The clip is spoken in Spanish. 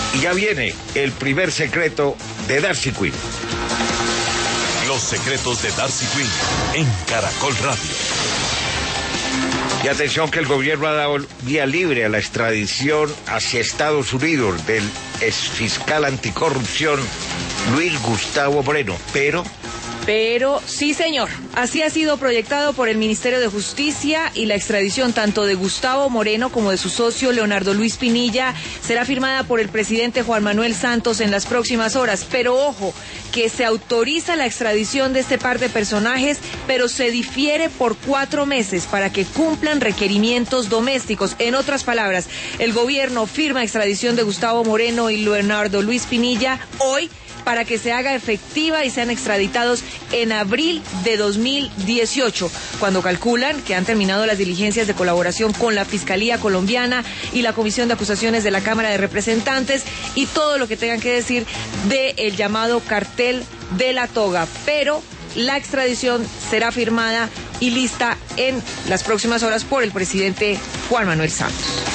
Y ya viene el primer secreto de Darcy Quinn. Los secretos de Darcy Quinn en Caracol Radio. Y atención que el gobierno ha dado vía libre a la extradición hacia Estados Unidos del exfiscal anticorrupción Luis Gustavo Moreno, Pero sí, señor, así ha sido proyectado por el Ministerio de Justicia, y la extradición tanto de Gustavo Moreno como de su socio Leonardo Luis Pinilla será firmada por el presidente Juan Manuel Santos en las próximas horas. Pero ojo, que se autoriza la extradición de este par de personajes, pero se difiere por 4 meses para que cumplan requerimientos domésticos. En otras palabras, el gobierno firma extradición de Gustavo Moreno y Leonardo Luis Pinilla hoy, para que se haga efectiva y sean extraditados en abril de 2018, cuando calculan que han terminado las diligencias de colaboración con la Fiscalía colombiana y la Comisión de Acusaciones de la Cámara de Representantes y todo lo que tengan que decir del llamado cartel de la toga. Pero la extradición será firmada y lista en las próximas horas por el presidente Juan Manuel Santos.